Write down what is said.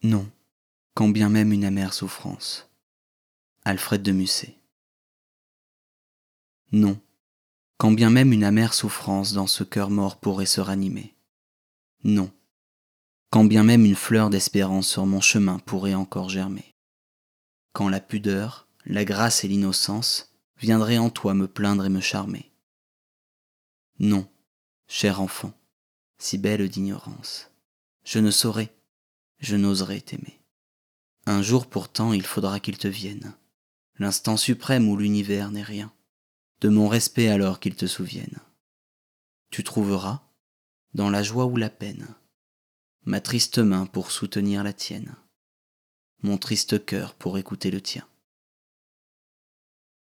Non, quand bien même une amère souffrance. Alfred de Musset. Non, quand bien même une amère souffrance dans ce cœur mort pourrait se ranimer. Non, quand bien même une fleur d'espérance sur mon chemin pourrait encore germer. Quand la pudeur, la grâce et l'innocence viendraient en toi me plaindre et me charmer. Non, cher enfant, si belle d'ignorance, je ne saurais, je n'oserais t'aimer. Un jour pourtant il faudra qu'il te vienne, l'instant suprême où l'univers n'est rien, de mon respect alors qu'il te souvienne. Tu trouveras, dans la joie ou la peine, ma triste main pour soutenir la tienne, mon triste cœur pour écouter le tien.